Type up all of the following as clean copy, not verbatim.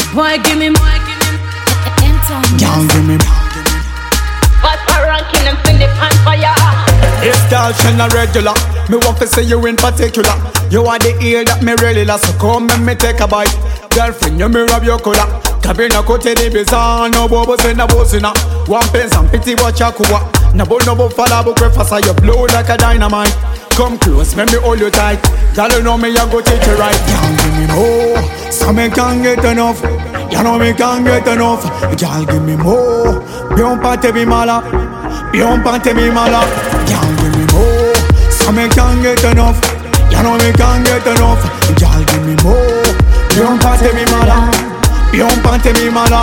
Boy, give me more, Girl, give me. but for ranking them in the pan fire. It's Dalshin a regular. Me want to say you in particular. You are the ear that me really love. So come and me take a bite. Girlfriend, you me rub your collar. Cabina kote di bizarre. No bubbles in a bosina. One pence and pity watch a kuwa. No bo falla bo breakfast. You blow like a dynamite. Come close, make me hold you tight. Girl, you know me, I go take you right. Girl, give me more, so me can't get enough. You know me can't get enough. Girl, give me more. Bien pante mi mala, bien pante mi mala. Girl, give me more, so me can't get enough. You know me can't get enough. Girl, give me more. Bien pante mi mala, bien pante mi mala.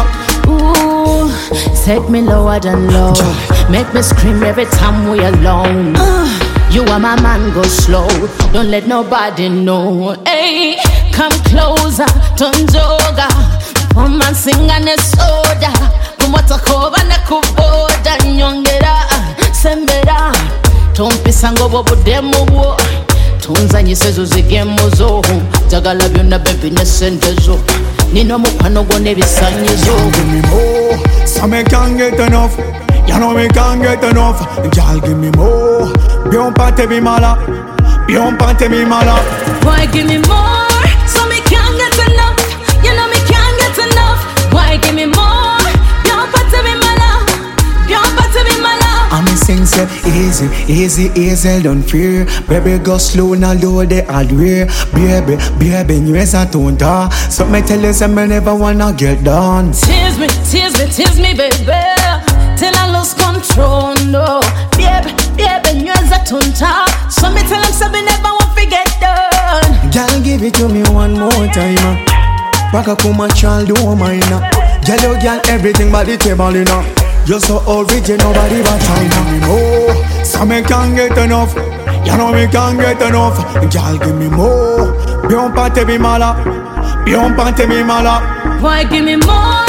Ooh, set me lower than low. Make me scream every time we alone. You are my man, go slow. Don't let nobody know. Hey, come closer, tonzoga. Come and sing and a soda. Kumota kova na kuboda. Nyongera, sembera. Tompi sango bobo demo wo. Tunza nyisezo zigemo zo. Jagala byonna baby nesente zo. Nino mukwano go nebisanyizo. Give me more, so me can't get enough. You know me can't get enough. Girl, give me more. Bien pante mi mala, bien pante mi mala. Boy, give me more, so me can't get enough. You know me can't get enough. Boy, give me more. Bien pante mi mala, bien pante mi mala. I'm sing say easy, easy, easy, don't fear. Baby, go slow, now load the hardware. Baby, nuez a tonta. So me tell you, say me never wanna get done. Tease me, baby. Till I lose control, no. Baby, nuez a tunta. So me tell him, say me never want to get done. Girl, give it to me one more time. Baka kuma child, do mine. Girl, everything by the table, you know. You're so original, nobody but China. Me more, so me can't get enough. You know me can't get enough. Girl, give me more. Bien pante mi mala, bien pante mi mala. Boy, give me more.